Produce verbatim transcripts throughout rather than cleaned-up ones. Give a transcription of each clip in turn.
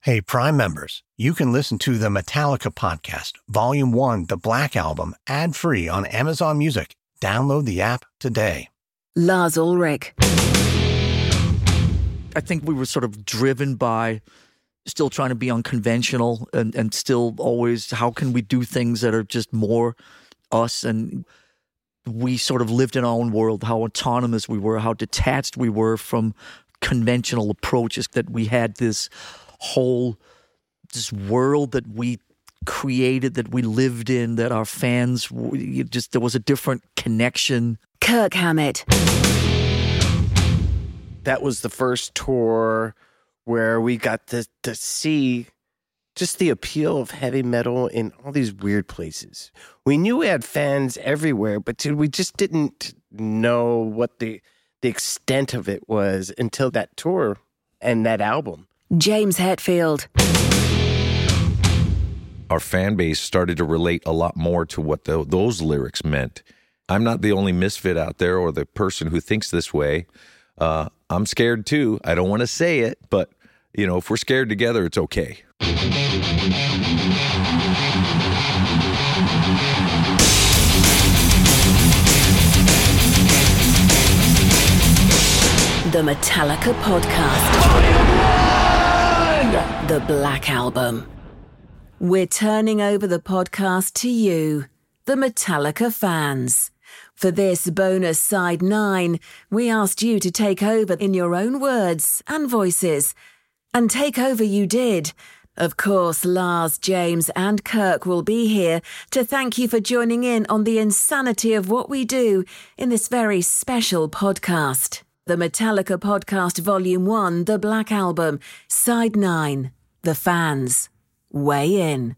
Hey, Prime members, you can listen to the Metallica podcast, Volume one, The Black Album, ad-free on Amazon Music. Download the app today. Lars Ulrich. I think we were sort of driven by still trying to be unconventional and, and still always, how can we do things that are just more us? And we sort of lived in our own world, how autonomous we were, how detached we were from conventional approaches, that we had this whole this world that we created, that we lived in, that our fans just, there was a different connection. Kirk Hammett. That was the first tour where we got to, to see just the appeal of heavy metal in all these weird places. We knew we had fans everywhere, but we just didn't know what the the extent of it was until that tour and that album. James Hetfield. Our fan base started to relate a lot more to what the, those lyrics meant. I'm not the only misfit out there or the person who thinks this way. Uh, I'm scared too. I don't want to say it, but, you know, if we're scared together, it's okay. The Metallica Podcast. The Black Album. We're turning over the podcast to you, the Metallica fans. For this bonus side nine, we asked you to take over in your own words and voices. And take over you did. Of course, Lars, James and Kirk will be here to thank you for joining in on the insanity of what we do in this very special podcast. The Metallica Podcast Volume one, The Black Album, Side nine, The Fans. Weigh in.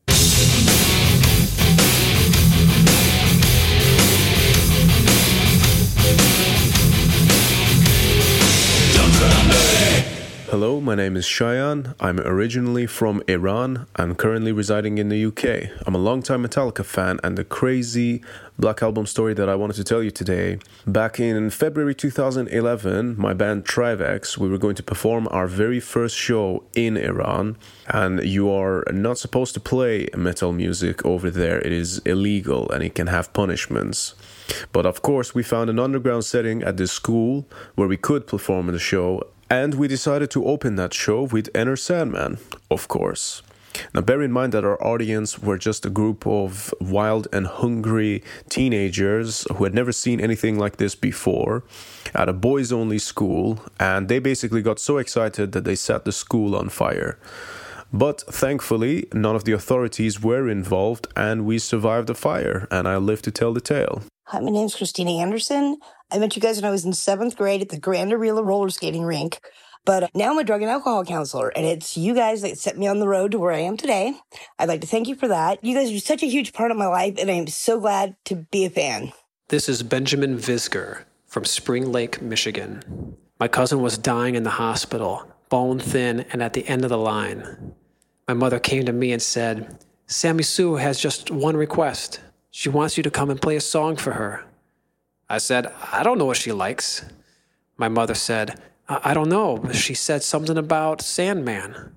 Hello, my name is Shayan. I'm originally from Iran and currently residing in the U K. I'm a longtime Metallica fan, and the crazy Black Album story that I wanted to tell you today. Back in February two thousand eleven, my band Trivex, we were going to perform our very first show in Iran, and you are not supposed to play metal music over there. It is illegal and it can have punishments. But of course, we found an underground setting at this school where we could perform the show. And we decided to open that show with Enter Sandman, of course. Now, bear in mind that our audience were just a group of wild and hungry teenagers who had never seen anything like this before at a boys-only school, and they basically got so excited that they set the school on fire. But thankfully, none of the authorities were involved, and we survived the fire, and I live to tell the tale. Hi, my name's Christina Anderson. I met you guys when I was in seventh grade at the Grand Arena roller skating rink. But now I'm a drug and alcohol counselor, and it's you guys that set me on the road to where I am today. I'd like to thank you for that. You guys are such a huge part of my life, and I'm so glad to be a fan. This is Benjamin Visger from Spring Lake, Michigan. My cousin was dying in the hospital, bone thin and at the end of the line. My mother came to me and said, Sammy Sue has just one request. She wants you to come and play a song for her. I said, I don't know what she likes. My mother said, I, I don't know. She said something about Sandman.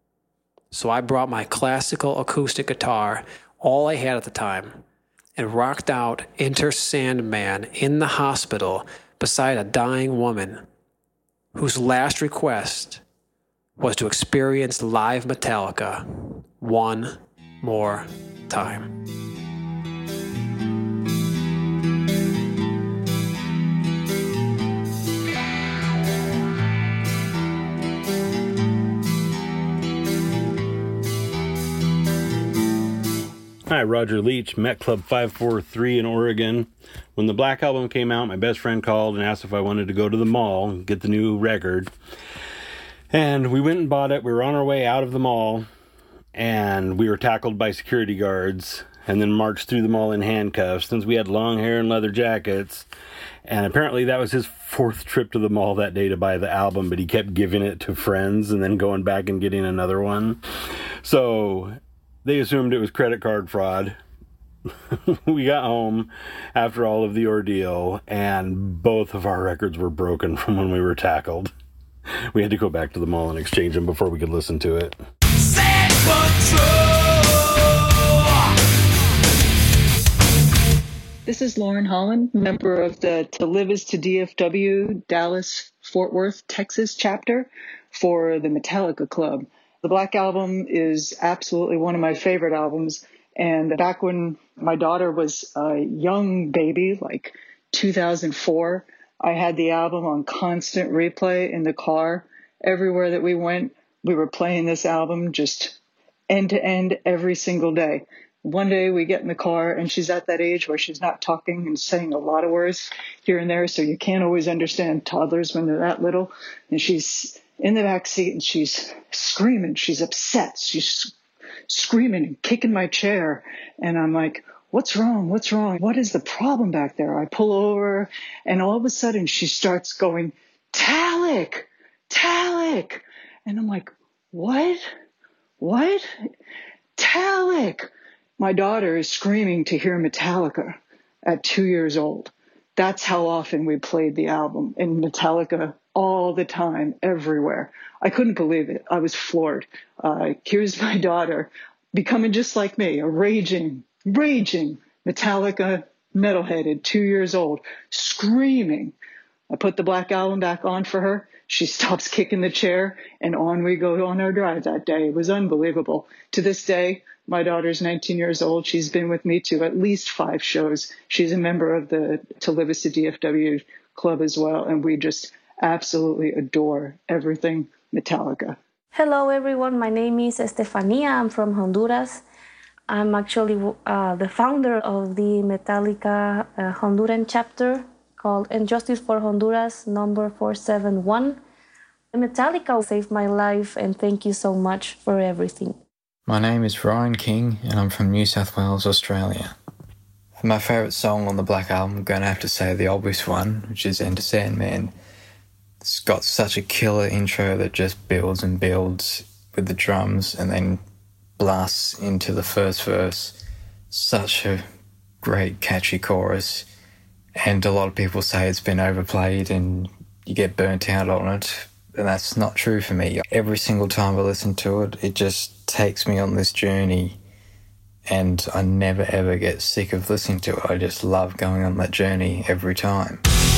So I brought my classical acoustic guitar, all I had at the time, and rocked out Enter Sandman in the hospital beside a dying woman whose last request was to experience live Metallica one more time. Hi, Roger Leach, Met Club five four three in Oregon. When the Black Album came out, my best friend called and asked if I wanted to go to the mall and get the new record. And we went and bought it. We were on our way out of the mall, and we were tackled by security guards and then marched through the mall in handcuffs since we had long hair and leather jackets. And apparently that was his fourth trip to the mall that day to buy the album, but he kept giving it to friends and then going back and getting another one. So they assumed it was credit card fraud. We got home after all of the ordeal, and both of our records were broken from when we were tackled. We had to go back to the mall and exchange them before we could listen to it. but true. This is Lauren Holland, member of the To Live Is to D F W Dallas Fort Worth, Texas chapter for the Metallica Club. The Black Album is absolutely one of my favorite albums. And back when my daughter was a young baby, like two thousand four, I had the album on constant replay in the car. Everywhere that we went, we were playing this album just end to end every single day. One day we get in the car and she's at that age where she's not talking and saying a lot of words here and there. So you can't always understand toddlers when they're that little. And she's in the back seat and she's screaming. She's upset. She's screaming and kicking my chair. And I'm like, what's wrong? What's wrong? What is the problem back there? I pull over and all of a sudden she starts going, Talik, Talik. And I'm like, what? What? Talik. My daughter is screaming to hear Metallica at two years old. That's how often we played the album, and Metallica all the time, everywhere. I couldn't believe it. I was floored. Uh, here's my daughter becoming just like me, a raging, raging Metallica metalhead at two years old, screaming. I put the Black Album back on for her. She stops kicking the chair, and on we go on our drive that day. It was unbelievable. To this day, my daughter's nineteen years old. She's been with me to at least five shows. She's a member of the To Live Is to D F W Club as well, and we just absolutely adore everything Metallica. Hello, everyone. My name is Estefania. I'm from Honduras. I'm actually uh, the founder of the Metallica uh, Honduran chapter called Injustice for Honduras, number four seven one. Metallica saved my life, and thank you so much for everything. My name is Ryan King, and I'm from New South Wales, Australia. For my favourite song on the Black Album, I'm going to have to say the obvious one, which is Enter Sandman. It's got such a killer intro that just builds and builds with the drums and then blasts into the first verse. Such a great, catchy chorus. And a lot of people say it's been overplayed and you get burnt out on it. And that's not true for me. Every single time I listen to it, it just takes me on this journey. And I never ever get sick of listening to it. I just love going on that journey every time.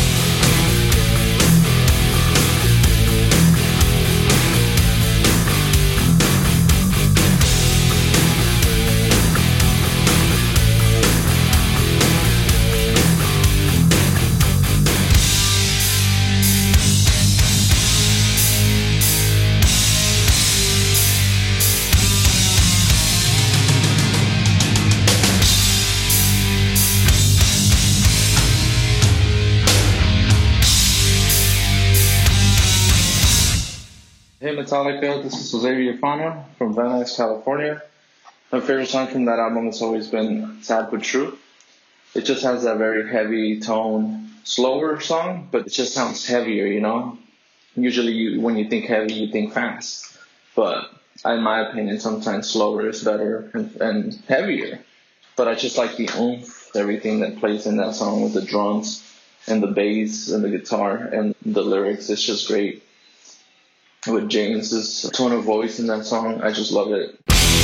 Hey Metallica, this is Jose Villafana from Van Nuys, California. My favorite song from that album has always been Sad But True. It just has that very heavy tone, slower song, but it just sounds heavier, you know? Usually you, when you think heavy, you think fast. But in my opinion, sometimes slower is better and, and heavier. But I just like the oomph, everything that plays in that song with the drums and the bass and the guitar and the lyrics. It's just great. With James's tone of voice in that song, I just love it.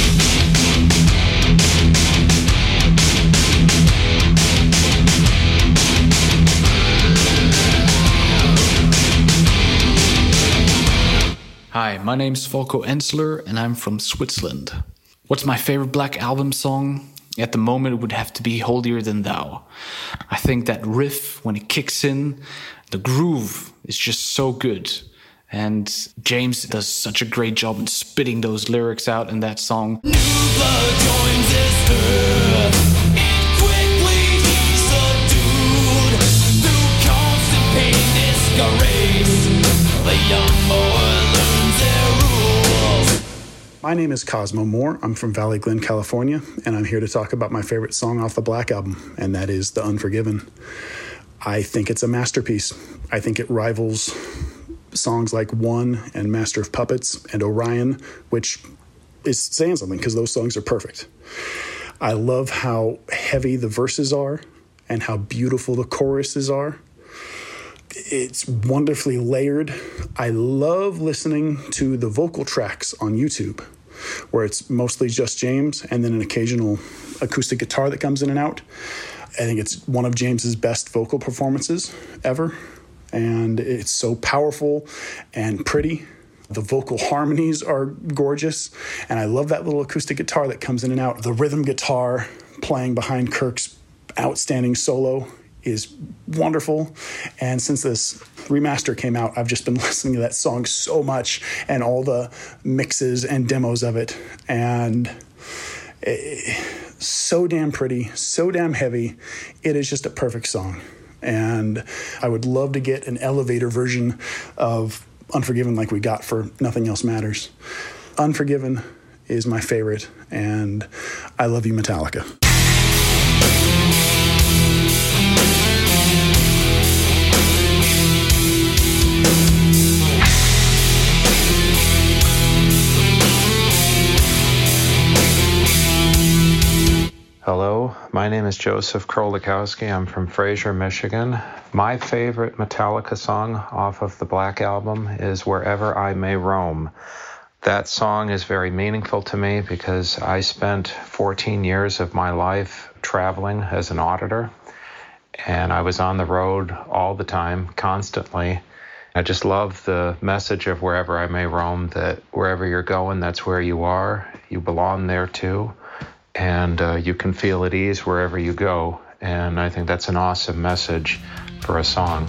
Hi, my name's Volko Ensler and I'm from Switzerland. What's my favorite Black Album song? At the moment, it would have to be Holier Than Thou. I think that riff, when it kicks in, the groove is just so good. And James does such a great job in spitting those lyrics out in that song. New blood joins this earth, and quickly he's subdued. Through constant pain, disgrace, the young boy learns their rules. My name is Cosmo Moore. I'm from Valley Glen, California, and I'm here to talk about my favorite song off the Black Album, and that is The Unforgiven. I think it's a masterpiece. I think it rivals songs like One and Master of Puppets and Orion, which is saying something because those songs are perfect. I love how heavy the verses are and how beautiful the choruses are. It's wonderfully layered. I love listening to the vocal tracks on YouTube. where it's mostly just James and then an occasional acoustic guitar that comes in and out. I think it's one of James's best vocal performances ever, and it's so powerful and pretty. The vocal harmonies are gorgeous, and I love that little acoustic guitar that comes in and out. The rhythm guitar playing behind Kirk's outstanding solo is wonderful, and since this remaster came out, I've just been listening to that song so much and all the mixes and demos of it, and it, so damn pretty, so damn heavy. It is just a perfect song, and I would love to get an elevator version of Unforgiven like we got for Nothing Else Matters. Unforgiven is my favorite, and I love you, Metallica. Hello, my name is Joseph Krolikowski. I'm from Fraser, Michigan. My favorite Metallica song off of the Black Album is Wherever I May Roam. That song is very meaningful to me because I spent fourteen years of my life traveling as an auditor, and I was on the road all the time, constantly. I just love the message of Wherever I May Roam, that wherever you're going, that's where you are. You belong there too. And uh, you can feel at ease wherever you go. And I think that's an awesome message for a song.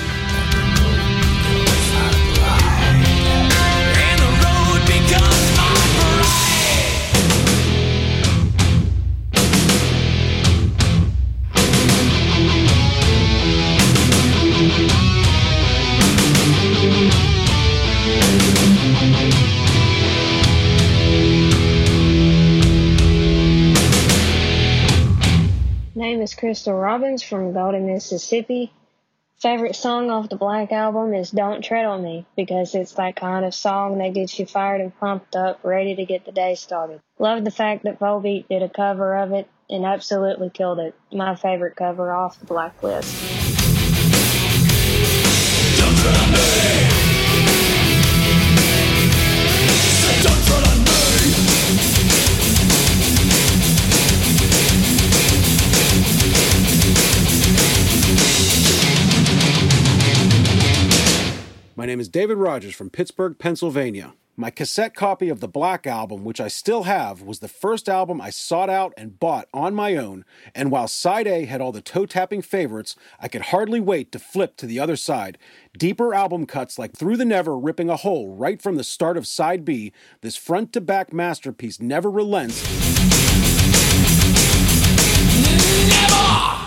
My name is Crystal Robbins from Golden, Mississippi. Favorite song off the Black Album is Don't Tread on Me, because it's that kind of song that gets you fired and pumped up, ready to get the day started. Love the fact that Volbeat did a cover of it and absolutely killed it. My favorite cover off the Black List. Don't tread on me. Say don't tread on me. My name is David Rogers from Pittsburgh, Pennsylvania. My cassette copy of the Black Album, which I still have, was the first album I sought out and bought on my own, and while Side A had all the toe-tapping favorites, I could hardly wait to flip to the other side. Deeper album cuts like Through the Never ripping a hole right from the start of Side B, this front-to-back masterpiece never relents. Never!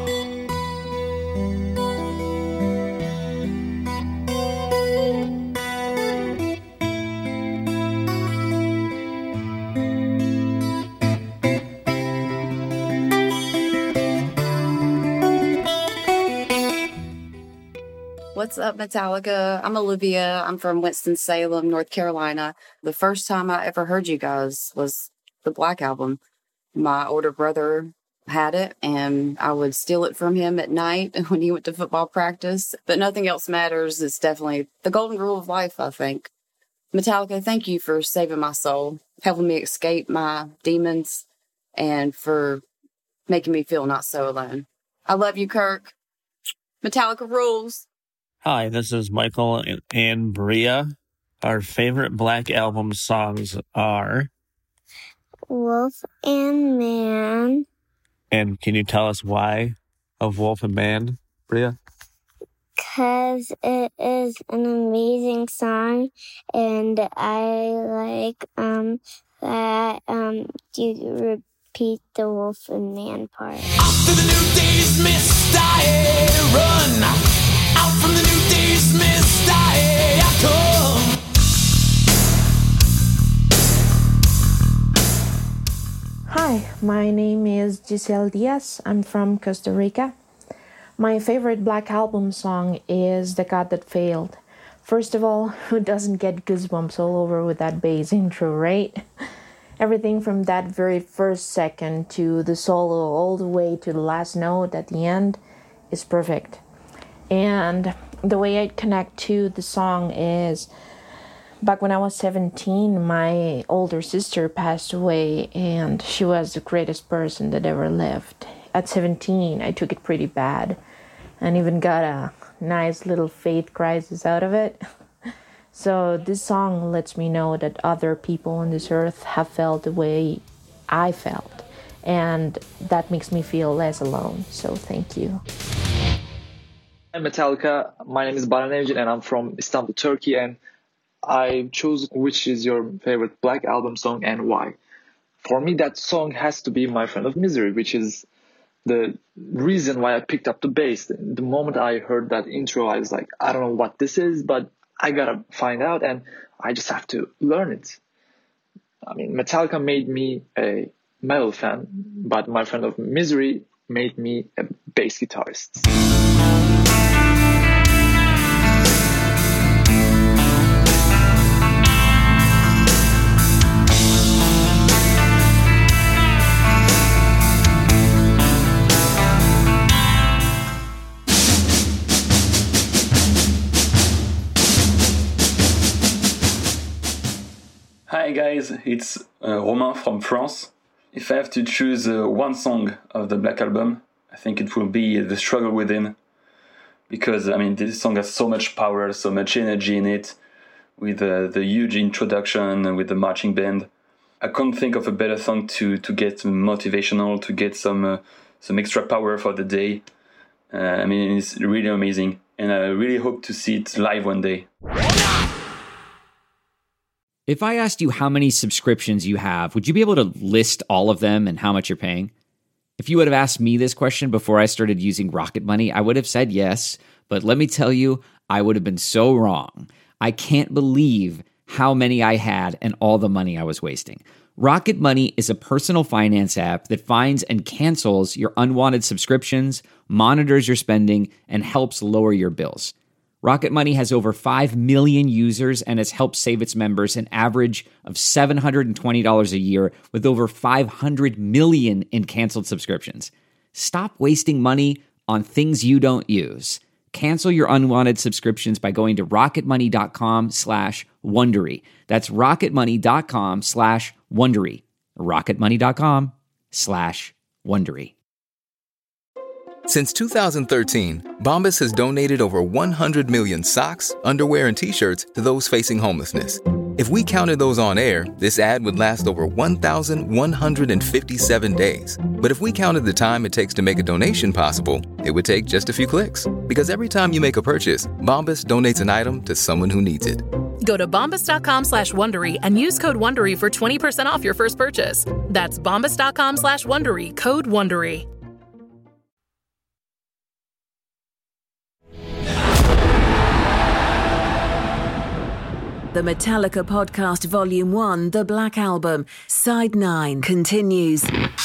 What's up, Metallica? I'm Olivia. I'm from Winston-Salem, North Carolina. The first time I ever heard you guys was the Black Album. My older brother had it, and I would steal it from him at night when he went to football practice. But Nothing Else Matters is definitely the golden rule of life, I think. Metallica, thank you for saving my soul, helping me escape my demons, and for making me feel not so alone. I love you, Kirk. Metallica rules. Hi, this is Michael and Bria. Our favorite Black Album songs are Wolf and Man. And can you tell us why of Wolf and Man, Bria? Because it is an amazing song, and I like um that um you repeat the Wolf and Man part. After the new day's mist, I run. Out from the new day's mist, I come. Hi, my name is Giselle Diaz. I'm from Costa Rica. My favorite Black Album song is The God That Failed. First of all, who doesn't get goosebumps all over with that bass intro, right? Everything from that very first second to the solo all the way to the last note at the end is perfect. And the way I connect to the song is Back when I was seventeen, my older sister passed away, and she was the greatest person that ever lived. At seventeen, I took it pretty bad and even got a nice little faith crisis out of it. So this song lets me know that other people on this earth have felt the way I felt, and that makes me feel less alone. So thank you. Hi Metallica, my name is Baran Evcin and I'm from Istanbul, Turkey, and I chose which is your favorite Black Album song and why. For me, that song has to be My Friend of Misery, which is the reason why I picked up the bass. The moment I heard that intro, I was like, I don't know what this is, but I gotta find out, and I just have to learn it. I mean, Metallica made me a metal fan, but My Friend of Misery made me a bass guitarist. Hi guys, it's uh, Romain from France. If I have to choose uh, one song of the Black Album, I think it will be The Struggle Within. Because, I mean, this song has so much power, so much energy in it, with uh, the huge introduction and with the marching band. I couldn't think of a better song to, to get motivational, to get some, uh, some extra power for the day. Uh, I mean, it's really amazing. And I really hope to see it live one day. If I asked you how many subscriptions you have, would you be able to list all of them and how much you're paying? If you would have asked me this question before I started using Rocket Money, I would have said yes, but let me tell you, I would have been so wrong. I can't believe how many I had and all the money I was wasting. Rocket Money is a personal finance app that finds and cancels your unwanted subscriptions, monitors your spending, and helps lower your bills. Rocket Money has over five million users and has helped save its members an average of seven hundred twenty dollars a year with over five hundred million in canceled subscriptions. Stop wasting money on things you don't use. Cancel your unwanted subscriptions by going to rocketmoney.com slash Wondery. That's rocketmoney.com slash Wondery. rocketmoney.com slash Wondery. Since two thousand thirteen, Bombas has donated over one hundred million socks, underwear, and T-shirts to those facing homelessness. If we counted those on air, this ad would last over one thousand one hundred fifty-seven days. But if we counted the time it takes to make a donation possible, it would take just a few clicks. Because every time you make a purchase, Bombas donates an item to someone who needs it. Go to bombas.com slash Wondery and use code Wondery for twenty percent off your first purchase. That's bombas.com slash Wondery, code Wondery. The Metallica Podcast Volume one, The Black Album, Side nine, continues.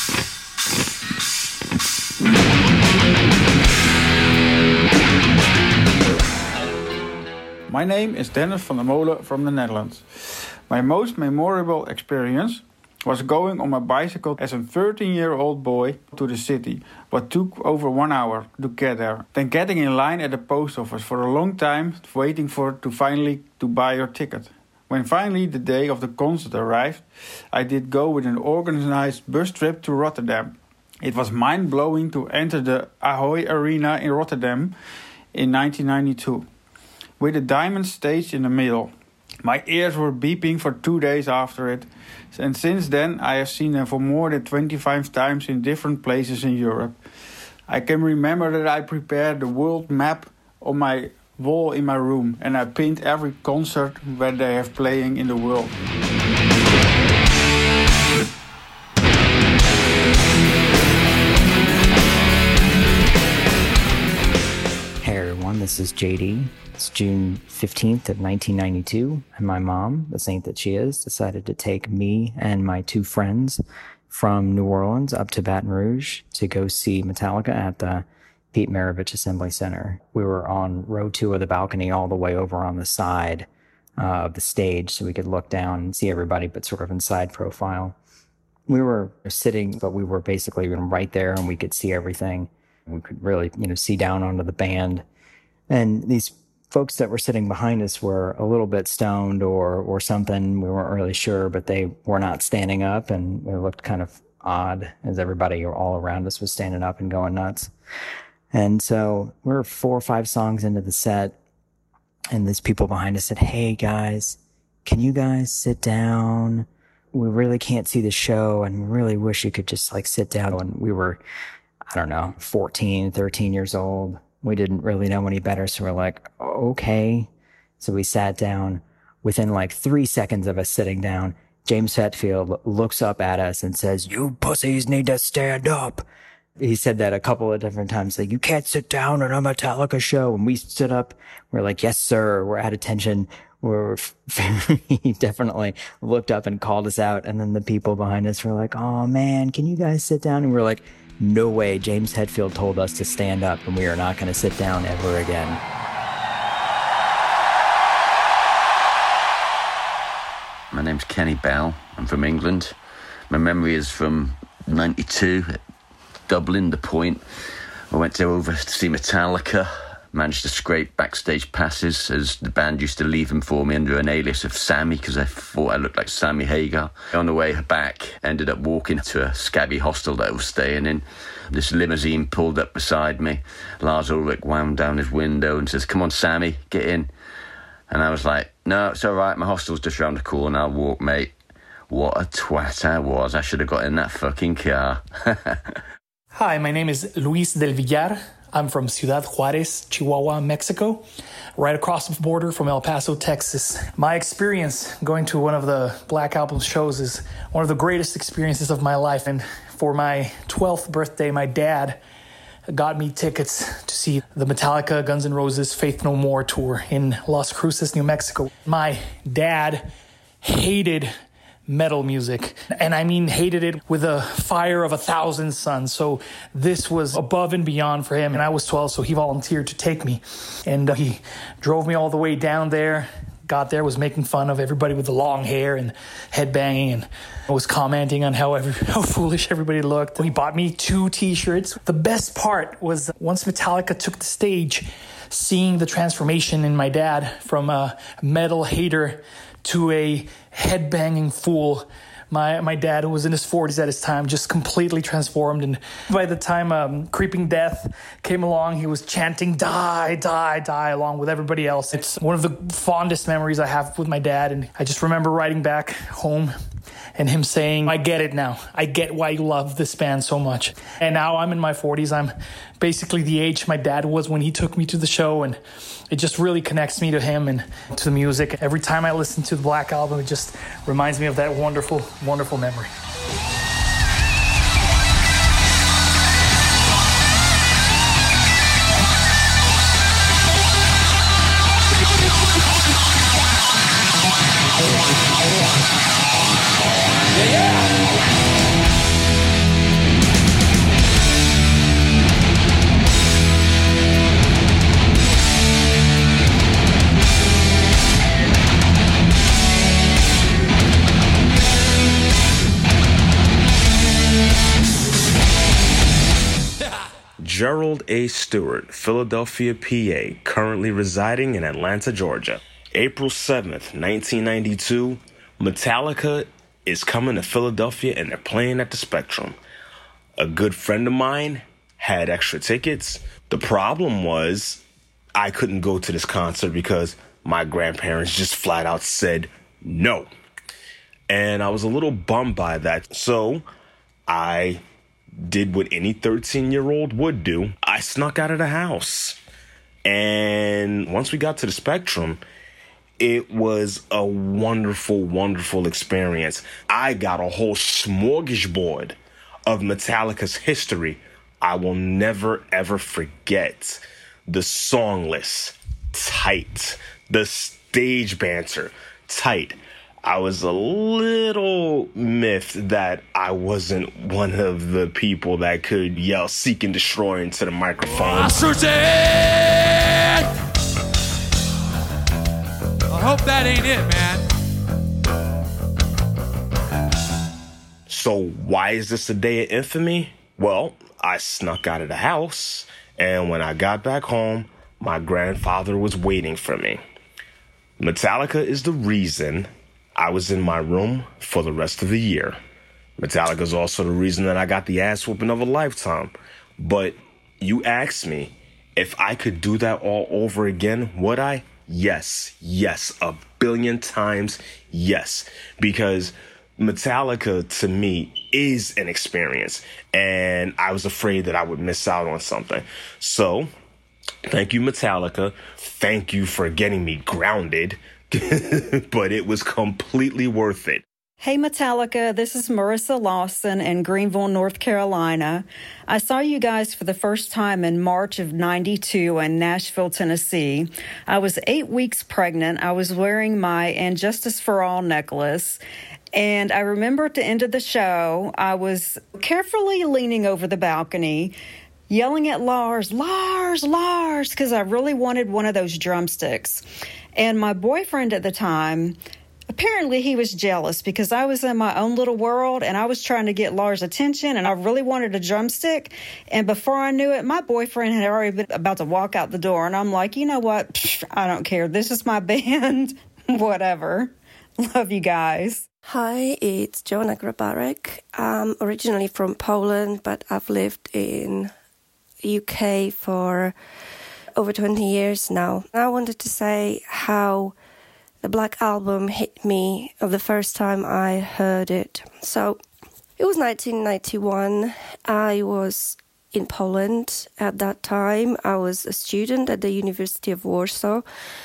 My name is Dennis van der Molen from the Netherlands. My most memorable experience was going on my bicycle as a thirteen-year-old boy to the city, what took over one hour to get there. Then getting in line at the post office for a long time, waiting for to finally to buy your ticket. When finally the day of the concert arrived, I did go with an organized bus trip to Rotterdam. It was mind-blowing to enter the Ahoy Arena in Rotterdam in nineteen ninety-two, with a diamond stage in the middle. My ears were beeping for two days after it, and since then I have seen them for more than twenty-five times in different places in Europe. I can remember that I prepared the world map on my wall in my room, and I pinned every concert where they have playing in the world. Hey everyone, this is J D. It's June fifteenth of nineteen ninety-two, and my mom, the saint that she is, decided to take me and my two friends from New Orleans up to Baton Rouge to go see Metallica at the Pete Maravich Assembly Center. We were on row two of the balcony all the way over on the side uh, of the stage so we could look down and see everybody, but sort of in side profile. We were sitting, but we were basically right there and we could see everything. We could really, you know, see down onto the band. And these folks that were sitting behind us were a little bit stoned or or something. We weren't really sure, but they were not standing up, and it looked kind of odd as everybody all around us was standing up and going nuts. And so we're four or five songs into the set, and these people behind us said, "Hey guys, can you guys sit down? We really can't see the show and really wish you could just like sit down." And we were, I don't know, fourteen, thirteen years old. We didn't really know any better. So we're like, okay. So we sat down. Within like three seconds of us sitting down, James Hetfield looks up at us and says, "You pussies need to stand up." He said that a couple of different times, like, "You can't sit down at a Metallica show." And we stood up. We're like, "Yes, sir." We're at attention. We're he definitely looked up and called us out. And then the people behind us were like, "Oh man, can you guys sit down?" And we're like, no way. James Hetfield told us to stand up, and we are not going to sit down ever again. My name's Kenny Bell. I'm from England. My memory is from ninety-two at Dublin, The Point. I went to over to see Metallica. Managed to scrape backstage passes as the band used to leave them for me under an alias of Sammy because I thought I looked like Sammy Hagar. On the way back, ended up walking to a scabby hostel that I was staying in. This limousine pulled up beside me. Lars Ulrich wound down his window and says, "Come on, Sammy, get in." And I was like, "No, it's all right. My hostel's just round the corner. I'll walk, mate." What a twat I was. I should have got in that fucking car. Hi, my name is Luis Del Villar. I'm from Ciudad Juarez, Chihuahua, Mexico, right across the border from El Paso, Texas. My experience going to one of the Black Album shows is one of the greatest experiences of my life. And for my twelfth birthday, my dad got me tickets to see the Metallica, Guns N' Roses, Faith No More tour in Las Cruces, New Mexico. My dad hated metal music, and I mean hated it with a fire of a thousand suns. So this was above and beyond for him, and I was twelve, so he volunteered to take me, and uh, he drove me all the way down there. Got there, was making fun of everybody with the long hair and headbanging, and was commenting on how every, how foolish everybody looked. He bought me two t-shirts. The best part was once Metallica took the stage, seeing the transformation in my dad from a metal hater to a headbanging fool. My my dad, who was in his forties at his time, just completely transformed. And by the time um, Creeping Death came along, he was chanting "Die, die, die" along with everybody else. It's one of the fondest memories I have with my dad. And I just remember riding back home and him saying, "I get it now. I get why you love this band so much." And now I'm in my forties. I'm basically the age my dad was when he took me to the show, and it just really connects me to him and to the music. Every time I listen to the Black Album, it just reminds me of that wonderful, wonderful memory. Gerald A. Stewart, Philadelphia, P A, currently residing in Atlanta, Georgia. April seventh, nineteen ninety-two, Metallica is coming to Philadelphia and they're playing at the Spectrum. A good friend of mine had extra tickets. The problem was I couldn't go to this concert because my grandparents just flat out said no. And I was a little bummed by that. So I did what any thirteen-year-old would do. I snuck out of the house. And once we got to the Spectrum, it was a wonderful, wonderful experience. I got a whole smorgasbord of Metallica's history. I will never, ever forget the song list, tight. The stage banter, tight. I was a little miffed that I wasn't one of the people that could yell "seek and destroy" into the microphone. I hope that ain't it, man. So why is this a day of infamy? Well, I snuck out of the house, and when I got back home, my grandfather was waiting for me. Metallica is the reason I was in my room for the rest of the year. Metallica is also the reason that I got the ass whooping of a lifetime. But you asked me if I could do that all over again, would I? Yes, yes, a billion times yes. Because Metallica, to me, is an experience. And I was afraid that I would miss out on something. So, thank you, Metallica. Thank you for getting me grounded. But it was completely worth it. Hey Metallica, this is Marissa Lawson in Greenville, North Carolina. I saw you guys for the first time in March of ninety-two in Nashville, Tennessee. I was eight weeks pregnant. I was wearing my And Justice for All necklace. And I remember at the end of the show, I was carefully leaning over the balcony, yelling at Lars, Lars, Lars, because I really wanted one of those drumsticks. And my boyfriend at the time, apparently he was jealous because I was in my own little world and I was trying to get Lars' attention and I really wanted a drumstick. And before I knew it, my boyfriend had already been about to walk out the door. And I'm like, you know what? Pfft, I don't care. This is my band. Whatever. Love you guys. Hi, it's Joanna Grabarek. I'm originally from Poland, but I've lived in U K for over twenty years now. I wanted to say how the Black Album hit me the first time I heard it. So it was nineteen ninety-one. I was in Poland at that time. I was a student at the University of Warsaw,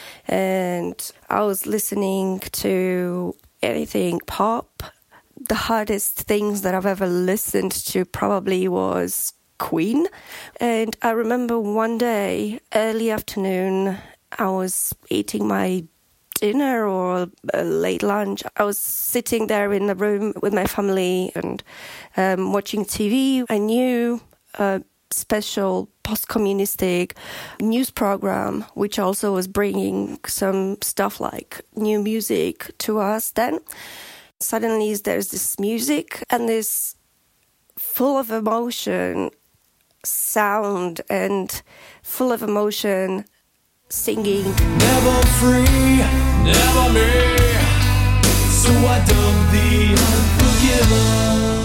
and I was listening to anything pop. The hardest things that I've ever listened to probably was Queen. And I remember one day, early afternoon, I was eating my dinner or a late lunch. I was sitting there in the room with my family and um, watching T V. I knew a special post-communistic news program, which also was bringing some stuff like new music to us then. Suddenly there's this music and this full of emotion sound and full of emotion singing. Never free, never me, so I dubbed the unforgiven.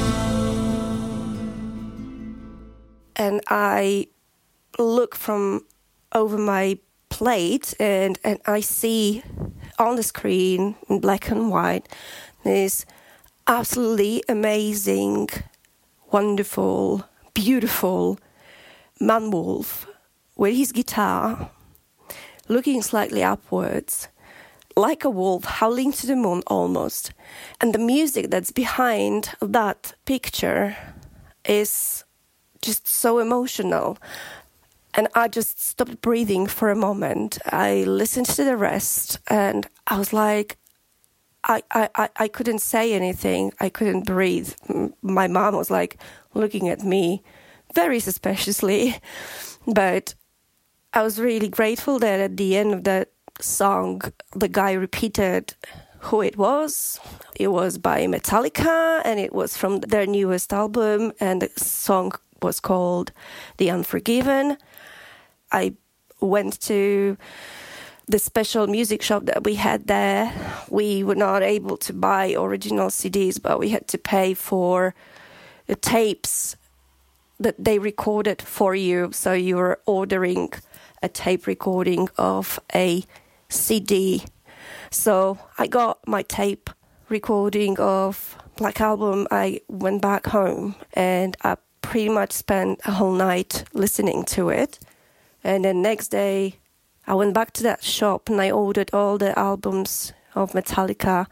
And I look from over my plate and, and I see on the screen in black and white this absolutely amazing, wonderful, beautiful man wolf with his guitar looking slightly upwards, like a wolf howling to the moon almost. And the music that's behind that picture is just so emotional. And I just stopped breathing for a moment. I listened to the rest and I was like, I, I, I couldn't say anything. I couldn't breathe. My mom was like looking at me very suspiciously. But I was really grateful that at the end of that song, the guy repeated who it was. It was by Metallica and it was from their newest album. And the song was called The Unforgiven. I went to the special music shop that we had there. We were not able to buy original C Ds, but we had to pay for the tapes that they recorded for you. So you were ordering a tape recording of a C D. So I got my tape recording of Black Album. I went back home and I pretty much spent a whole night listening to it. And then next day, I went back to that shop and I ordered all the albums of Metallica.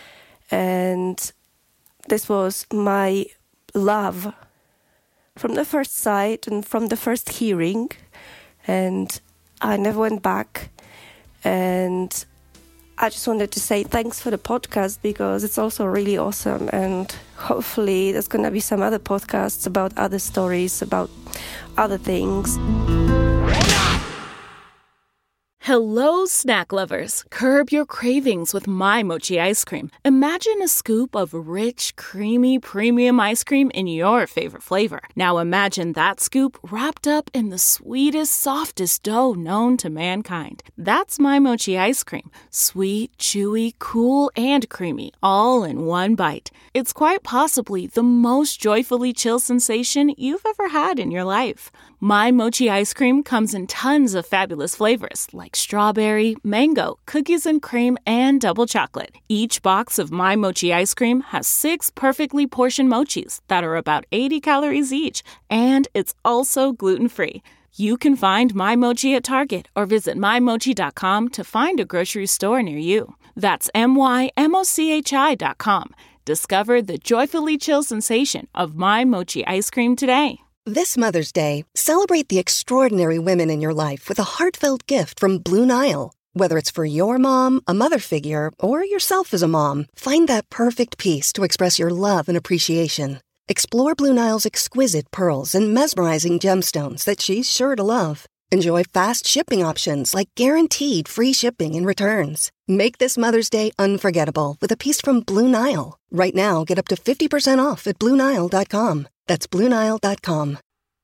And this was my love from the first sight and from the first hearing. And I never went back. And I just wanted to say thanks for the podcast because it's also really awesome. And hopefully there's going to be some other podcasts about other stories, about other things. Hello, snack lovers. Curb your cravings with My Mochi ice cream. Imagine a scoop of rich, creamy, premium ice cream in your favorite flavor. Now imagine that scoop wrapped up in the sweetest, softest dough known to mankind. That's My Mochi ice cream. Sweet, chewy, cool, and creamy, all in one bite. It's quite possibly the most joyfully chill sensation you've ever had in your life. My Mochi ice cream comes in tons of fabulous flavors like strawberry, mango, cookies and cream, and double chocolate. Each box of My Mochi ice cream has six perfectly portioned mochis that are about eighty calories each, and it's also gluten-free. You can find My Mochi at Target or visit my mochi dot com to find a grocery store near you. That's M Y M O C H I dot com. Discover the joyfully chill sensation of My Mochi ice cream today. This Mother's Day, celebrate the extraordinary women in your life with a heartfelt gift from Blue Nile. Whether it's for your mom, a mother figure, or yourself as a mom, find that perfect piece to express your love and appreciation. Explore Blue Nile's exquisite pearls and mesmerizing gemstones that she's sure to love. Enjoy fast shipping options like guaranteed free shipping and returns. Make this Mother's Day unforgettable with a piece from Blue Nile. Right now, get up to fifty percent off at blue nile dot com. That's blue nile dot com.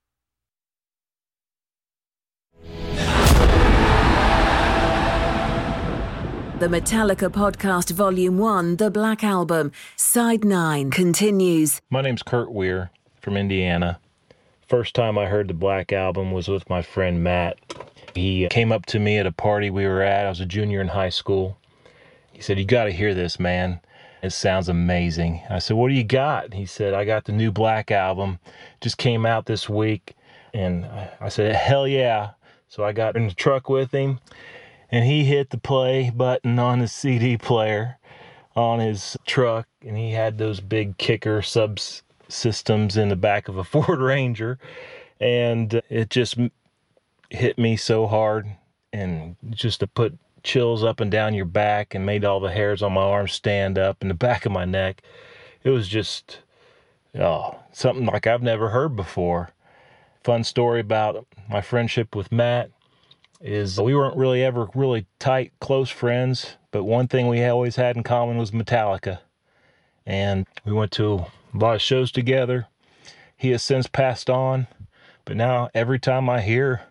The Metallica Podcast Volume one, The Black Album, Side nine, continues. My name's Kurt Weir from Indiana. First time I heard the Black Album was with my friend Matt. He came up to me at a party we were at. I was a junior in high school. He said, "You got to hear this, man. It sounds amazing." I said, "What do you got?" He said, "I got the new Black Album. Just came out this week." And I said, "Hell yeah." So I got in the truck with him, and he hit the play button on the C D player on his truck, and he had those big kicker subsystems in the back of a Ford Ranger, and it just hit me so hard, and just to put chills up and down your back and made all the hairs on my arms stand up in the back of my neck. It was just oh, something like I've never heard before. Fun story about my friendship with Matt is we weren't really ever really tight, close friends, but one thing we always had in common was Metallica. And we went to a lot of shows together. He has since passed on, but now every time I hear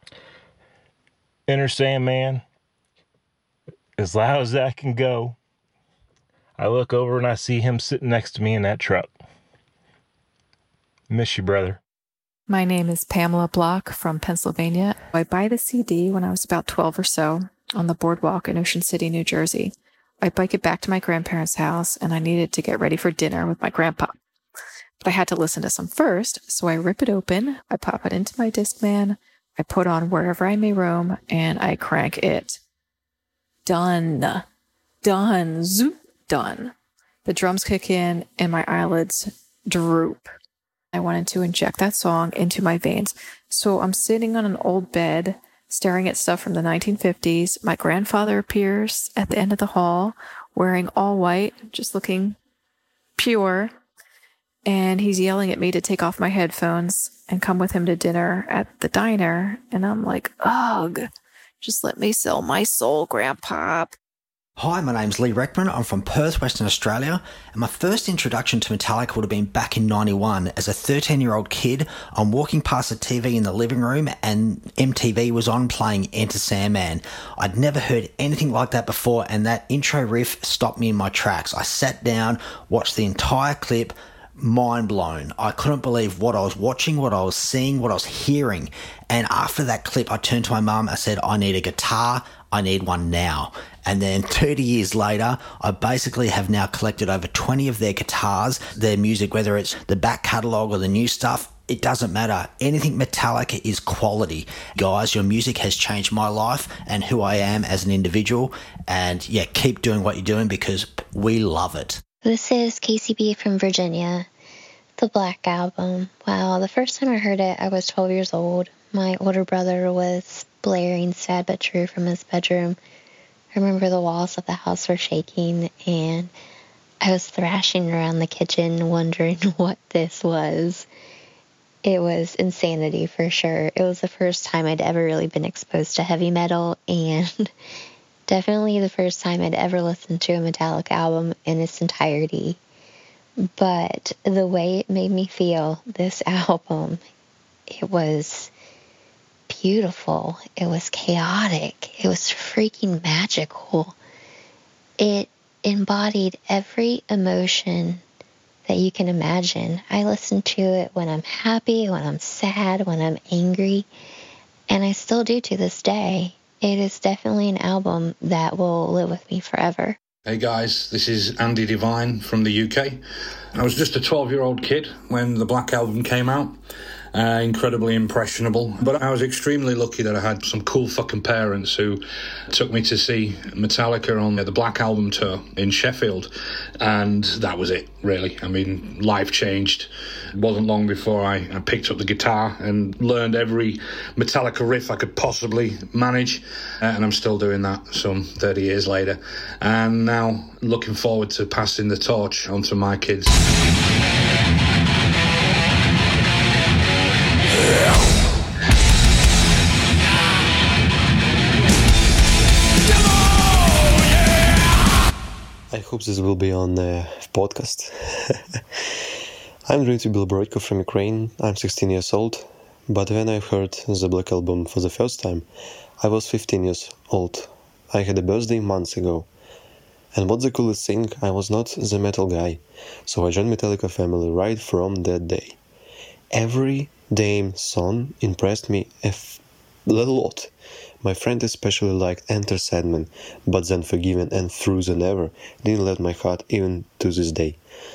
Enter Sandman, as loud as that can go, I look over and I see him sitting next to me in that truck. Miss you, brother. My name is Pamela Block from Pennsylvania. I buy the C D when I was about twelve or so on the boardwalk in Ocean City, New Jersey. I bike it back to my grandparents' house, and I needed to get ready for dinner with my grandpa. But I had to listen to some first, so I rip it open, I pop it into my Discman, I put on Wherever I May Roam, and I crank it. Done. Done. Zoop. Done. The drums kick in and my eyelids droop. I wanted to inject that song into my veins. So I'm sitting on an old bed, staring at stuff from the nineteen fifties. My grandfather appears at the end of the hall, wearing all white, just looking pure. And he's yelling at me to take off my headphones and come with him to dinner at the diner. And I'm like, ugh. Just let me sell my soul, Grandpa. Hi, my name's Lee Reckman. I'm from Perth, Western Australia, and my first introduction to Metallica would have been back in ninety-one. As a thirteen-year-old kid, I'm walking past the T V in the living room, and M T V was on playing Enter Sandman. I'd never heard anything like that before, and that intro riff stopped me in my tracks. I sat down, watched the entire clip, mind blown. I couldn't believe what I was watching, what I was seeing, what I was hearing. And after that clip, I turned to my mum. I said, "I need a guitar. I need one now." And then thirty years later, I basically have now collected over twenty of their guitars, their music, whether it's the back catalogue or the new stuff. It doesn't matter. Anything Metallica is quality. Guys, your music has changed my life and who I am as an individual. And yeah, keep doing what you're doing because we love it. This is K C B from Virginia. The Black Album. Wow, the first time I heard it, I was twelve years old. My older brother was blaring Sad But True from his bedroom. I remember the walls of the house were shaking, and I was thrashing around the kitchen wondering what this was. it was insanity for sure. It was the first time I'd ever really been exposed to heavy metal, and definitely the first time I'd ever listened to a Metallica album in its entirety. But the way it made me feel, this album, it was beautiful. It was chaotic. It was freaking magical. It embodied every emotion that you can imagine. I listen to it when I'm happy, when I'm sad, when I'm angry, and I still do to this day. It is definitely an album that will live with me forever. Hey guys, this is Andy Devine from the U K. I was just a twelve-year-old kid when the Black Album came out. Uh, incredibly impressionable. But I was extremely lucky that I had some cool fucking parents who took me to see Metallica on the Black Album tour in Sheffield. And that was it, really. I mean, life changed. It wasn't long before I, I picked up the guitar and learned every Metallica riff I could possibly manage. Uh, and I'm still doing that some thirty years later. And now looking forward to passing the torch onto my kids. I hope this will be on the podcast. I'm Dmitry Bilobrodko from Ukraine. I'm sixteen years old, but when I heard the Black Album for the first time, I was fifteen years old. I had a birthday months ago. And what's the coolest thing, I was not the metal guy, so I joined Metallica family right from that day. Every damn song impressed me a f- lot. My friend especially liked Enter Sandman, but then Forgiven and Through the Never didn't let my heart even to this day.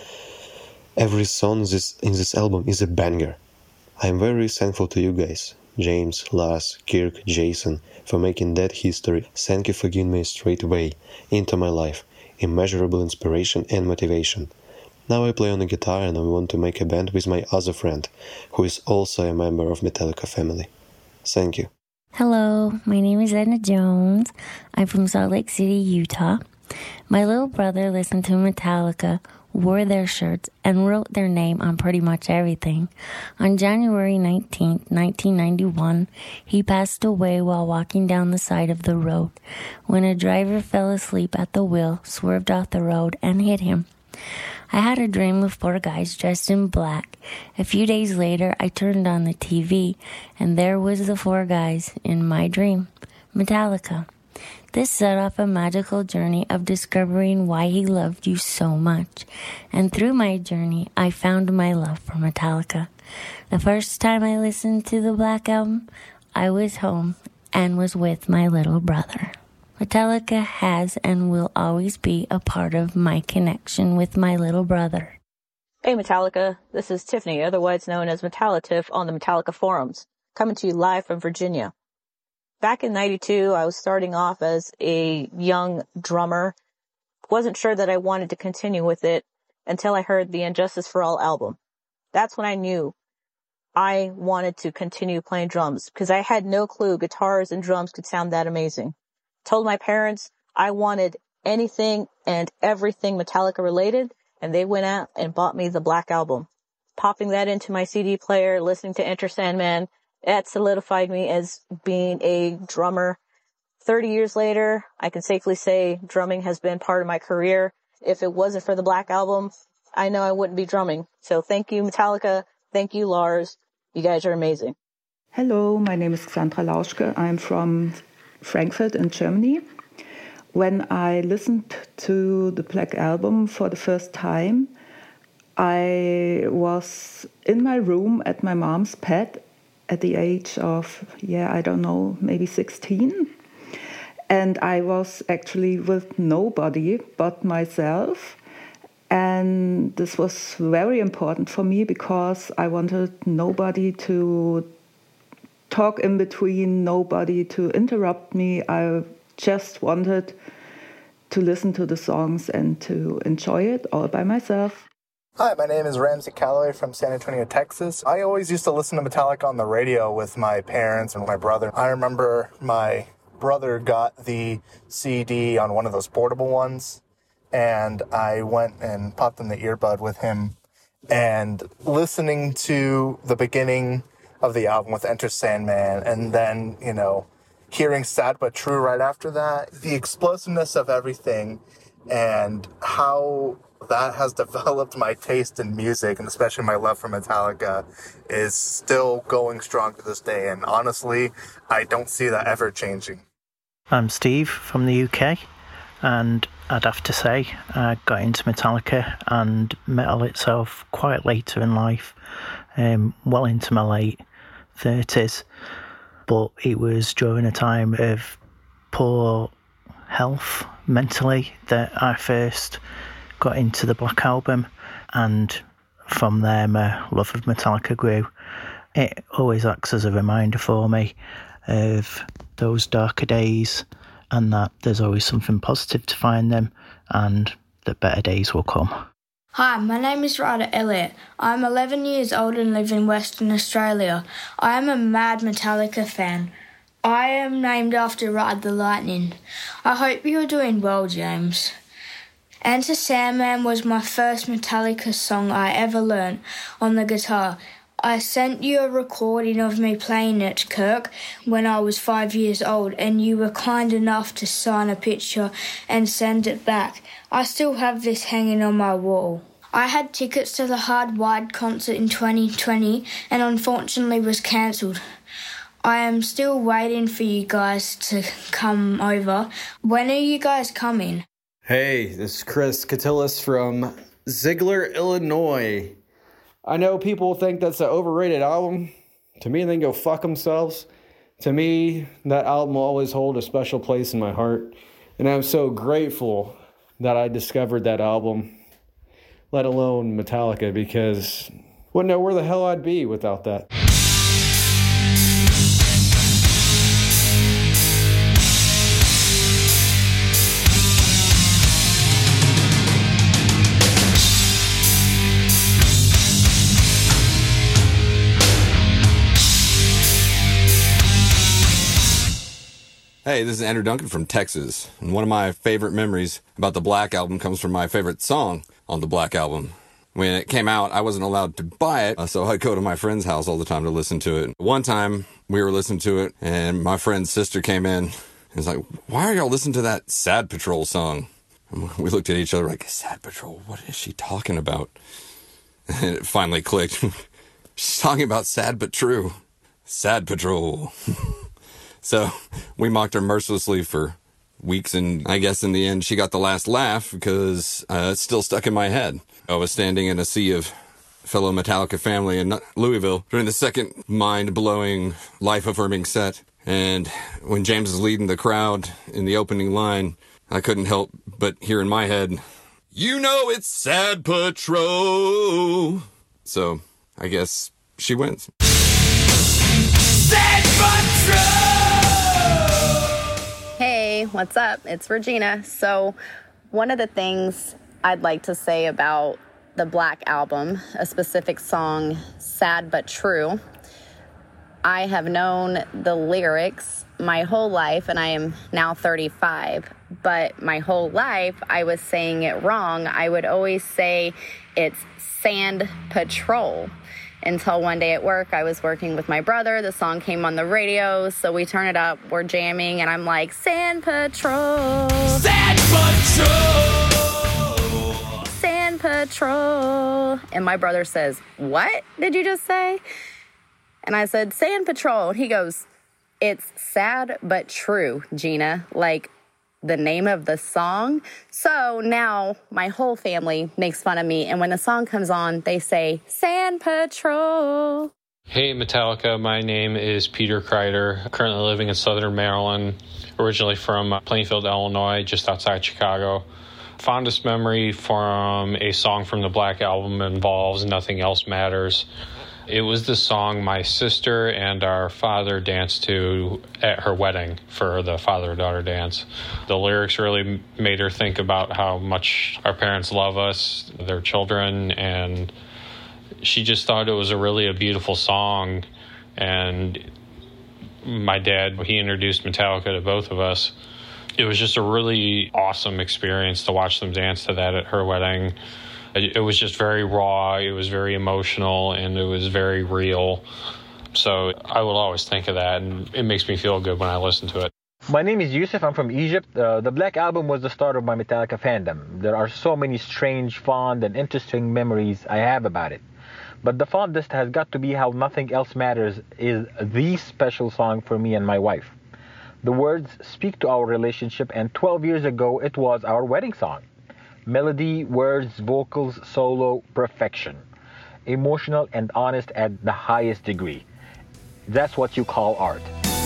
Every song this, in this album is a banger. I'm very thankful to you guys, James, Lars, Kirk, Jason, for making that history. Thank you for giving me straight away into my life, immeasurable inspiration and motivation. Now I play on the guitar and I want to make a band with my other friend, who is also a member of Metallica family. Thank you. Hello, my name is Edna Jones. I'm from Salt Lake City, Utah. My little brother listened to Metallica, wore their shirts, and wrote their name on pretty much everything. On January nineteenth, nineteen ninety-one, he passed away while walking down the side of the road when a driver fell asleep at the wheel, swerved off the road, and hit him. I had a dream of four guys dressed in black. A few days later, I turned on the T V, and there was the four guys in my dream, Metallica. This set off a magical journey of discovering why he loved you so much. And through my journey, I found my love for Metallica. The first time I listened to the Black Album, I was home and was with my little brother. Metallica has and will always be a part of my connection with my little brother. Hey Metallica, this is Tiffany, otherwise known as Metallitif on the Metallica forums, coming to you live from Virginia. Back in ninety-two, I was starting off as a young drummer. Wasn't sure that I wanted to continue with it until I heard the Injustice for All album. That's when I knew I wanted to continue playing drums, because I had no clue guitars and drums could sound that amazing. Told my parents I wanted anything and everything Metallica related, and they went out and bought me the Black Album. Popping that into my C D player, listening to Enter Sandman, that solidified me as being a drummer. Thirty years later, I can safely say drumming has been part of my career. If it wasn't for the Black Album, I know I wouldn't be drumming. So thank you, Metallica. Thank you, Lars. You guys are amazing. Hello, my name is Sandra Lauschke. I'm from Frankfurt in Germany. When I listened to the Black Album for the first time, I was in my room at my mom's pad at the age of, yeah, I don't know, maybe sixteen. And I was actually with nobody but myself. And this was very important for me because I wanted nobody to talk in between, nobody to interrupt me. I just wanted to listen to the songs and to enjoy it all by myself. Hi, my name is Ramsey Calloway from San Antonio, Texas. I always used to listen to Metallica on the radio with my parents and my brother. I remember my brother got the C D on one of those portable ones, and I went and popped in the earbud with him And listening to the beginning of the album with Enter Sandman, and then, you know, hearing Sad But True right after that, the explosiveness of everything and how that has developed my taste in music, and especially my love for Metallica, is still going strong to this day. And honestly, I don't see that ever changing. I'm Steve from the U K, and I'd have to say I got into Metallica and metal itself quite later in life, um, well into my late thirties. But it was during a time of poor health mentally that I first got into the Black Album, and from there my love of Metallica grew. It always acts as a reminder for me of those darker days, and that there's always something positive to find them, and that better days will come. Hi, my name is Ryder Elliott. I'm eleven years old and live in Western Australia. I am a mad Metallica fan. I am named after Ride the Lightning. I hope you're doing well, James. Enter Sandman was my first Metallica song I ever learnt on the guitar. I sent you a recording of me playing it, Kirk, when I was five years old, and you were kind enough to sign a picture and send it back. I still have this hanging on my wall. I had tickets to the Hard Wired concert in twenty twenty and unfortunately was cancelled. I am still waiting for you guys to come over. When are you guys coming? Hey, this is Chris Catillus from Ziegler, Illinois. I know people think that's an overrated album. To me, they can go fuck themselves. To me, that album will always hold a special place in my heart. And I'm so grateful that I discovered that album, let alone Metallica, because I wouldn't know where the hell I'd be without that. Hey, this is Andrew Duncan from Texas, and one of my favorite memories about the Black Album comes from my favorite song on the Black Album. When it came out, I wasn't allowed to buy it, so I'd go to my friend's house all the time to listen to it. One time, we were listening to it, and my friend's sister came in and was like, "Why are y'all listening to that Sad Patrol song?" And we looked at each other like, "Sad Patrol? What is she talking about?" And it finally clicked. She's talking about Sad But True. Sad Patrol. So we mocked her mercilessly for weeks, and I guess in the end she got the last laugh because uh, it's still stuck in my head. I was standing in a sea of fellow Metallica family in Louisville during the second mind-blowing, life-affirming set, and when James was leading the crowd in the opening line, I couldn't help but hear in my head, "You know it's Sad Patrol." So I guess she wins. Sad Patrol! Hey, what's up? It's Regina. So one of the things I'd like to say about the Black Album, a specific song, Sad But True, I have known the lyrics my whole life, and I am now thirty-five, but my whole life I was saying it wrong. I would always say it's Sand Patrol. Until one day at work, I was working with my brother. The song came on the radio, so we turn it up. We're jamming, and I'm like, Sand Patrol. Sand Patrol. Sand Patrol. And my brother says, "What did you just say?" And I said, Sand Patrol. And he goes, "It's sad but true, Gina. Like the name of the song." So now my whole family makes fun of me, and when the song comes on, they say, Sand Patrol. Hey, Metallica. My name is Peter Kreider, currently living in Southern Maryland, originally from Plainfield, Illinois, just outside Chicago. Fondest memory from a song from the Black Album involves Nothing Else Matters. It was the song my sister and our father danced to at her wedding for the father-daughter dance. The lyrics really made her think about how much our parents love us, their children, and she just thought it was a really a beautiful song. And my dad, he introduced Metallica to both of us. It was just a really awesome experience to watch them dance to that at her wedding. It, it was just very raw, it was very emotional, and it was very real. So I will always think of that, and it makes me feel good when I listen to it. My name is Yusuf. I'm from Egypt. Uh, the Black Album was the start of my Metallica fandom. There are so many strange, fond, and interesting memories I have about it. But the fondest has got to be how Nothing Else Matters is the special song for me and my wife. The words speak to our relationship, and twelve years ago, it was our wedding song. Melody, words, vocals, solo, perfection. Emotional and honest at the highest degree. That's what you call art.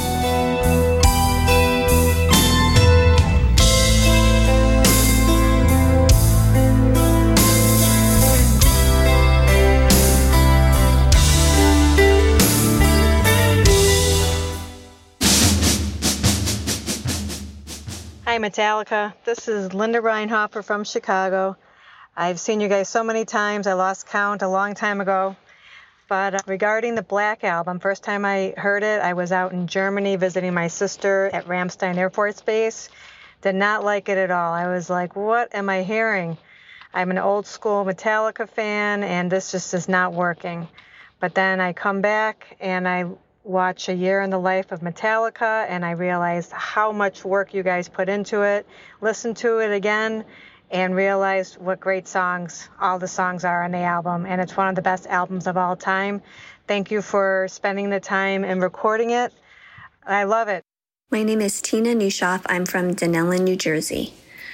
Hi, Metallica. This is Linda Reinhofer from Chicago. I've seen you guys so many times, I lost count a long time ago. But uh, regarding the Black Album, first time I heard it, I was out in Germany visiting my sister at Ramstein Air Force Base. Did not like it at all. I was like, what am I hearing? I'm an old school Metallica fan, and this just is not working. But then I come back and I watch A Year in the Life of Metallica, and I realized how much work you guys put into it. Listen to it again and realized what great songs all the songs are on the album, and it's one of the best albums of all time. Thank you for spending the time and recording it. I love it. My name is Tina Newshoff. I'm from Dunellen, New Jersey.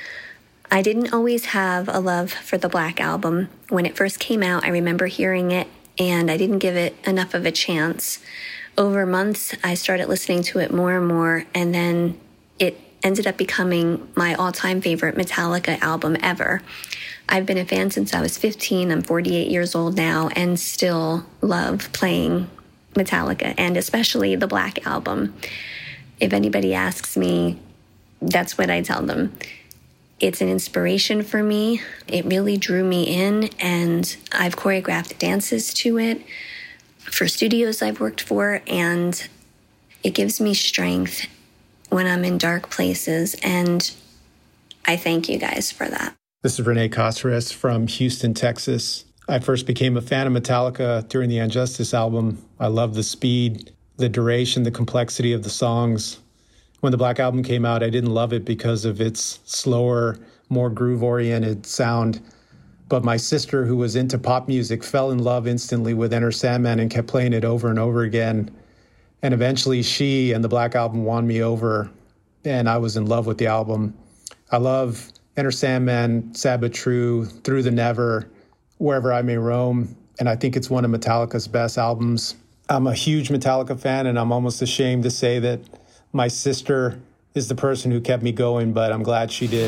I didn't always have a love for the Black Album. When it first came out, I remember hearing it, and I didn't give it enough of a chance. Over months, I started listening to it more and more, and then it ended up becoming my all-time favorite Metallica album ever. I've been a fan since I was fifteen. I'm forty-eight years old now and still love playing Metallica, and especially the Black Album. If anybody asks me, that's what I tell them. It's an inspiration for me. It really drew me in, and I've choreographed dances to it for studios I've worked for, and it gives me strength when I'm in dark places, and I thank you guys for that. This is Renee Caceres from Houston, Texas. I first became a fan of Metallica during the Injustice album. I love the speed, the duration, the complexity of the songs. When the Black Album came out, I didn't love it because of its slower, more groove-oriented sound. But my sister, who was into pop music, fell in love instantly with Enter Sandman and kept playing it over and over again. And eventually she and the Black Album won me over, and I was in love with the album. I love Enter Sandman, Sad But True, Through the Never, Wherever I May Roam, and I think it's one of Metallica's best albums. I'm a huge Metallica fan, and I'm almost ashamed to say that my sister is the person who kept me going, but I'm glad she did.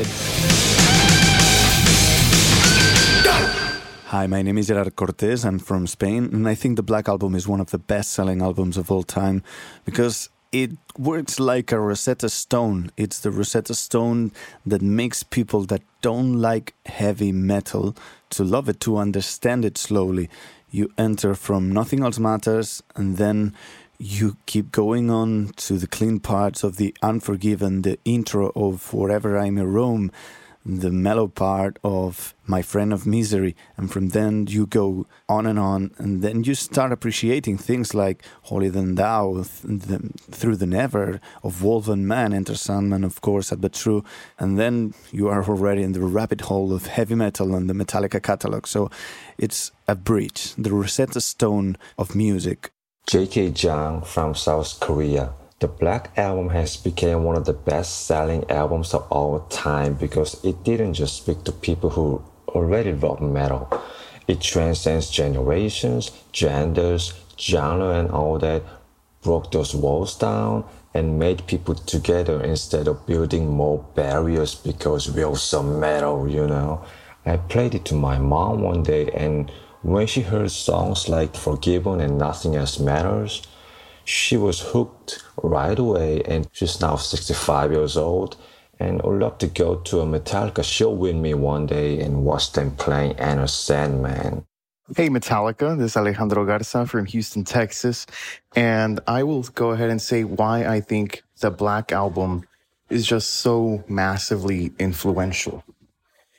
Hi, my name is Gerard Cortez. I'm from Spain, and I think the Black Album is one of the best-selling albums of all time because it works like a Rosetta Stone. It's the Rosetta Stone that makes people that don't like heavy metal to love it, to understand it slowly. You enter from Nothing Else Matters, and then you keep going on to the clean parts of the Unforgiven, the intro of Wherever I May Roam, the mellow part of My Friend of Misery, and from then you go on and on, and then you start appreciating things like Holier Than Thou, the, Through the Never, of Wolf and Man, Enter Sandman, of course, Sad But True, and then you are already in the rabbit hole of heavy metal and the Metallica catalog. So it's a bridge, the Rosetta Stone of music. J K Jang from South Korea. The Black Album has become one of the best-selling albums of all time because it didn't just speak to people who already love metal. It transcends generations, genders, genre, and all that, broke those walls down, and made people together instead of building more barriers because we're so metal, you know. I played it to my mom one day, and when she heard songs like Forgiven and Nothing Else Matters, she was hooked right away, and she's now sixty-five years old and would love to go to a Metallica show with me one day and watch them playing Enter Sandman. Hey Metallica, this is Alejandro Garza from Houston, Texas, and I will go ahead and say why I think the Black Album is just so massively influential.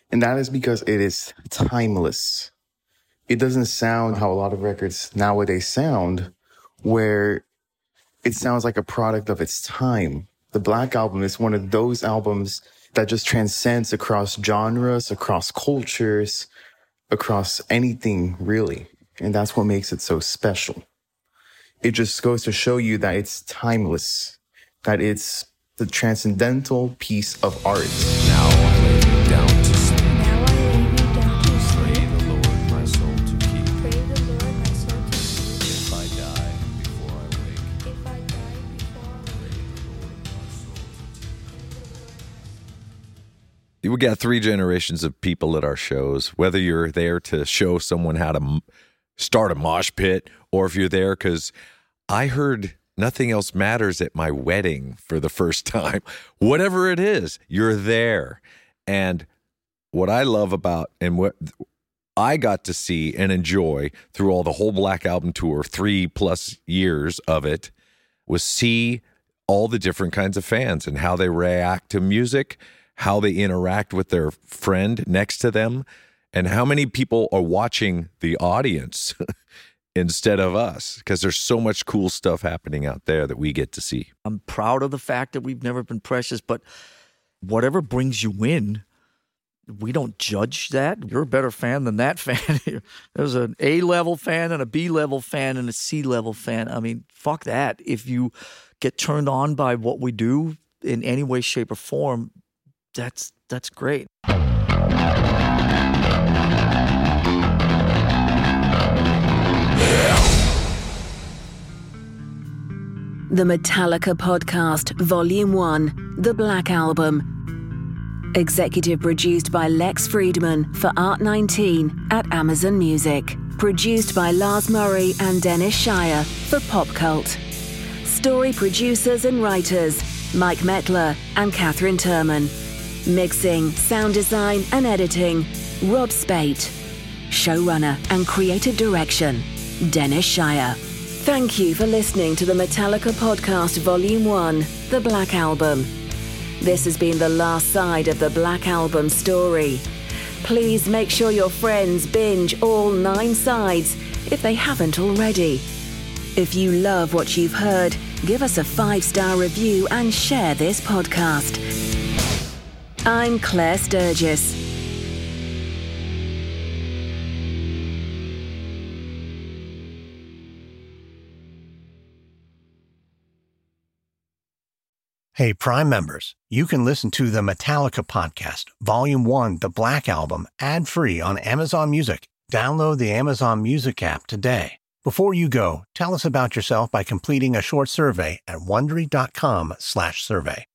And that is because it is timeless. It doesn't sound how a lot of records nowadays sound, where it sounds like a product of its time. The Black Album is one of those albums that just transcends across genres, across cultures, across anything, really. And that's what makes it so special. It just goes to show you that it's timeless, that it's the transcendental piece of art. Now I lay me down to sleep. Now I lay me down to sleep. Pray the Lord my soul to keep. Pray the Lord my soul to keep. If I die before I wake. If I die before I wake. Pray the Lord my soul to keep. We got three generations of people at our shows, whether you're there to show someone how to m- start a mosh pit, or if you're there because I heard Nothing Else Matters at my wedding for the first time. Whatever it is, you're there. And what I love about, and what I got to see and enjoy through all the whole Black Album tour, three plus years of it, was see all the different kinds of fans and how they react to music, how they interact with their friend next to them, and how many people are watching the audience instead of us, because there's so much cool stuff happening out there that we get to see. I'm proud of the fact that we've never been precious, but whatever brings you in, we don't judge that. You're a better fan than that fan. There's an A-level fan and a B-level fan and a C-level fan. I mean, fuck that. If you get turned on by what we do in any way, shape, or form, that's that's great. The Metallica Podcast, Volume one, The Black Album. Executive produced by Lex Friedman for Art nineteen at Amazon Music. Produced by Lars Murray and Dennis Shire for Pop Cult. Story producers and writers, Mike Metler and Catherine Turman. Mixing, sound design and editing, Rob Spate. Showrunner and creative direction, Dennis Shire. Thank you for listening to the Metallica Podcast Volume one, The Black Album. This has been the last side of the Black Album story. Please make sure your friends binge all nine sides if they haven't already. If you love what you've heard, give us a five-star review and share this podcast. I'm Claire Sturgis. Hey, Prime members, you can listen to the Metallica Podcast, Volume one, The Black Album, ad-free on Amazon Music. Download the Amazon Music app today. Before you go, tell us about yourself by completing a short survey at wondery dot com slash survey.